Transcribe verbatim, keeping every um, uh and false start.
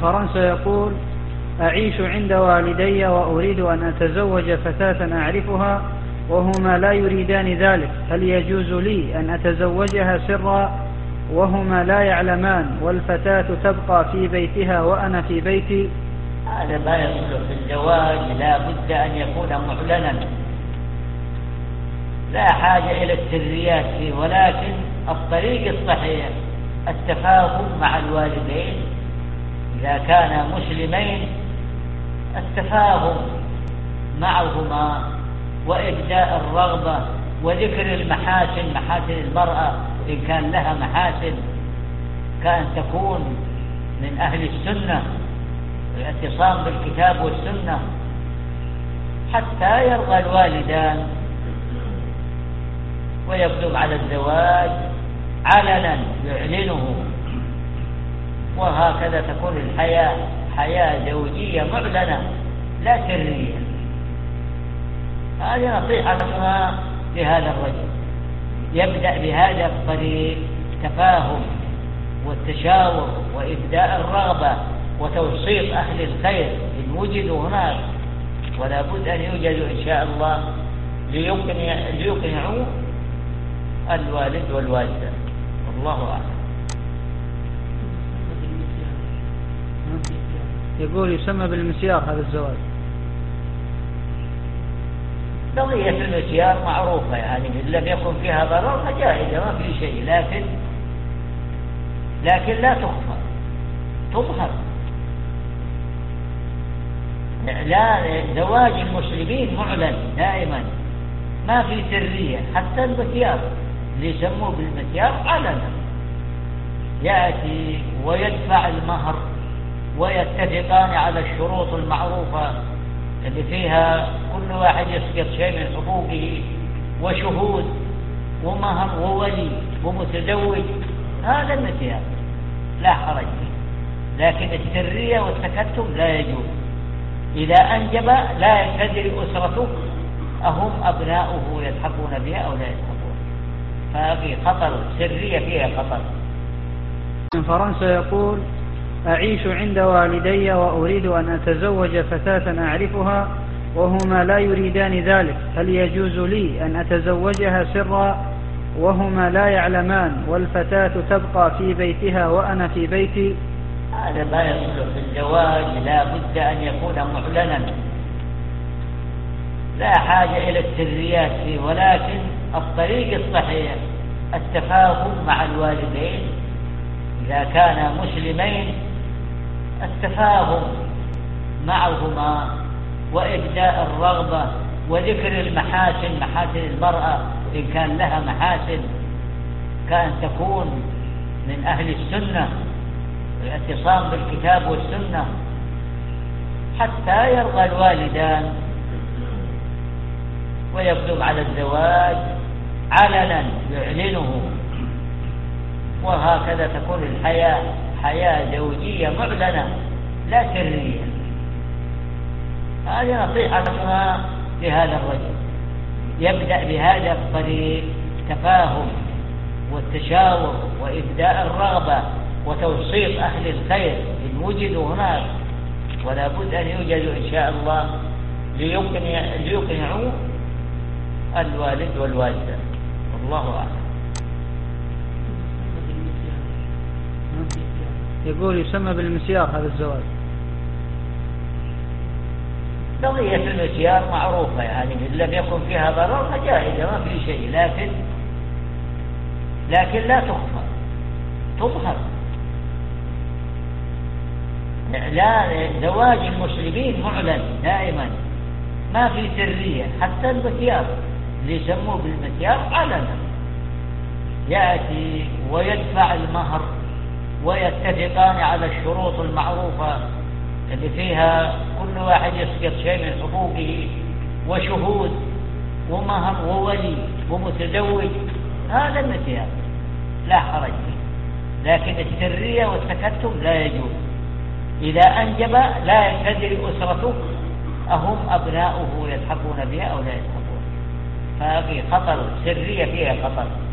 من فرنسا يقول: أعيش عند والدي وأريد أن أتزوج فتاة أعرفها وهما لا يريدان ذلك، هل يجوز لي أن أتزوجها سرا وهما لا يعلمان والفتاة تبقى في بيتها وأنا في بيتي؟ هذا ما يصلح في الزواج، لا بد أن يكون معلنا، لا حاجة إلى السريات فيه، ولكن الطريق الصحيح التفاهم مع الوالدين إذا كانا مسلمين، التفاهم معهما وإبداء الرغبة وذكر المحاسن، محاسن المرأة إن كان لها محاسن، كأن تكون من أهل السنة والاعتصام بالكتاب والسنة، حتى يرضى الوالدان ويقدم على الزواج علنا يعلنه، وهكذا تكون الحياة حياة زوجية معلنة لا سرية. هذه نصيحتنا لهذا الرجل، يبدأ بهذا الطريق، تفاهم والتشاور وإبداء الرغبة وتوصيف أهل الخير إن وجدوا هناك، ولا بد أن يوجدوا إن شاء الله ليقنعوا الوالد والوالدة، والله أعلم. يقول يسمى بالمسيار هذا الزواج. قضية المسيار معروفة، يعني إن لم يكن فيها ضرر فجائزة ما في شيء، لكن لكن لا تخفى، تظهر. لا، زواج المسلمين معلن دائما، ما في سرية، حتى المسيار اللي يسموه بالمسيار علنا، يأتي ويدفع المهر ويتفقان على الشروط المعروفة اللي فيها كل واحد يسقط شيء من حقوقه، وشهود ومهر وولي ومتزوج، هذا المسيار لا حرج فيه. لكن السرية والتكتم لا يجوز. إذا أنجب لا يدري أسرته أهم أبناؤه يلحقون بها أو لا يلحقون، ففي خطر، سرية فيها خطر. من فرنسا يقول: أعيش عند والدي وأريد أن أتزوج فتاة أعرفها وهما لا يريدان ذلك، هل يجوز لي أن أتزوجها سرا وهما لا يعلمان والفتاة تبقى في بيتها وأنا في بيتي؟ هذا ما يصلح في الزواج، لا بد أن يكون معلنا، لا حاجة إلى السريات فيه، ولكن الطريق الصحيح التفاهم مع الوالدين إذا كانا مسلمين، التفاهم معهما وإبداء الرغبة وذكر المحاسن، محاسن المرأة إن كان لها محاسن، كأن تكون من أهل السنة والاعتصام بالكتاب والسنة، حتى يرضى الوالدان ويقدم على الزواج علنا يعلنه، وهكذا تكون الحياة حياة زوجية معلنة لا سرية. هذه نصيحتنا لهذا الرجل، يبدأ بهذا الطريق، تفاهم والتشاور وإبداء الرغبة وتوصيف أهل الخير إن وجدوا هناك، ولا بد أن يوجدوا إن شاء الله ليقنعوا الوالد والوالدة، والله أعلم. يقول يسمى بالمسيار هذا الزواج. قضية المسيار معروفة، يعني إن لم يكن فيها ضرر فجائزة ما في شيء، لكن لكن لا تخفى، تظهر. لا، زواج المسلمين معلن دائما، ما في سرية، حتى المسيار اللي يسموه بالمسيار علنا، يأتي ويدفع المهر ويتفقان على الشروط المعروفة اللي فيها كل واحد يسقط شيء من حقوقه، وشهود ومهر وولي ومتزوج، هذا المسيار لا حرج فيه. لكن السرية والتكتم لا يجوز. إذا أنجب لا يدري أسرته أهم أبناؤه يلحقون بها أو لا يلحقون، ففي خطر، سرية فيها خطر.